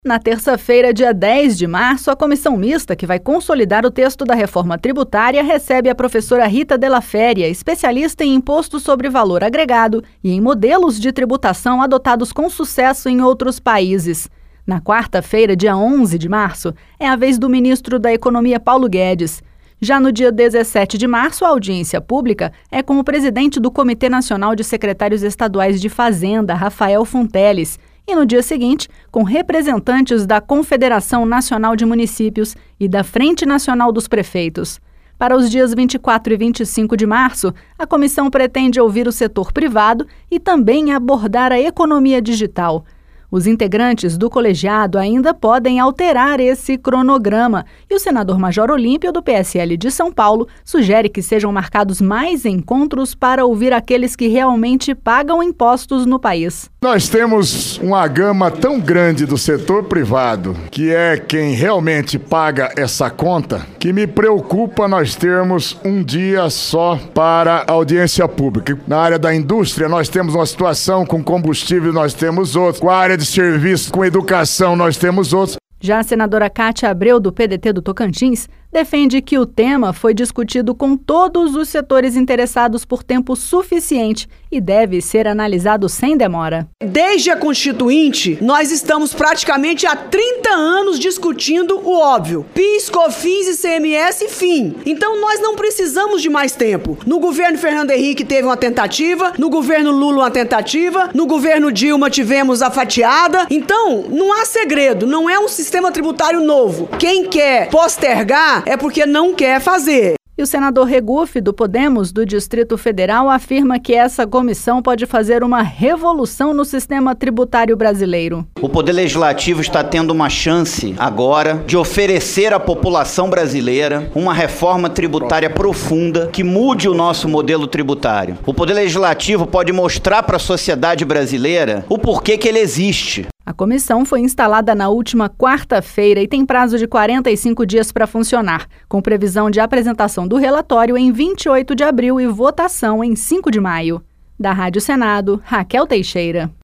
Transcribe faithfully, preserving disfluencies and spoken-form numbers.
Na terça-feira, dia dez de março, a comissão mista que vai consolidar o texto da reforma tributária recebe a professora Rita Della Féria, especialista em imposto sobre valor agregado e em modelos de tributação adotados com sucesso em outros países. Na quarta-feira, dia onze de março, é a vez do ministro da Economia, Paulo Guedes. Já no dia dezessete de março, a audiência pública é com o presidente do Comitê Nacional de Secretários Estaduais de Fazenda, Rafael Fonteles, e no dia seguinte, com representantes da Confederação Nacional de Municípios e da Frente Nacional dos Prefeitos. Para os dias vinte e quatro e vinte e cinco de março, a comissão pretende ouvir o setor privado e também abordar a economia digital. Os integrantes do colegiado ainda podem alterar esse cronograma e o senador Major Olímpio, do P S L de São Paulo, sugere que sejam marcados mais encontros para ouvir aqueles que realmente pagam impostos no país. Nós temos uma gama tão grande do setor privado, que é quem realmente paga essa conta, que me preocupa nós termos um dia só para audiência pública. Na área da indústria, nós temos uma situação com combustível, nós temos outros. Com a área de serviço, com educação, nós temos outros. Já a senadora Cátia Abreu, do P D T do Tocantins, defende que o tema foi discutido com todos os setores interessados por tempo suficiente e deve ser analisado sem demora. Desde a Constituinte, nós estamos praticamente há trinta anos discutindo o óbvio. PIS, COFINS e C M S, fim. Então nós não precisamos de mais tempo. No governo Fernando Henrique teve uma tentativa, no governo Lula uma tentativa, no governo Dilma tivemos a fatiada. Então, não há segredo, não é um sistema tributário novo. Quem quer postergar é porque não quer fazer. E o senador Regufe, do Podemos, do Distrito Federal, afirma que essa comissão pode fazer uma revolução no sistema tributário brasileiro. O Poder Legislativo está tendo uma chance agora de oferecer à população brasileira uma reforma tributária profunda que mude o nosso modelo tributário. O Poder Legislativo pode mostrar para a sociedade brasileira o porquê que ele existe. A comissão foi instalada na última quarta-feira e tem prazo de quarenta e cinco dias para funcionar, com previsão de apresentação do relatório em vinte e oito de abril e votação em cinco de maio. Da Rádio Senado, Raquel Teixeira.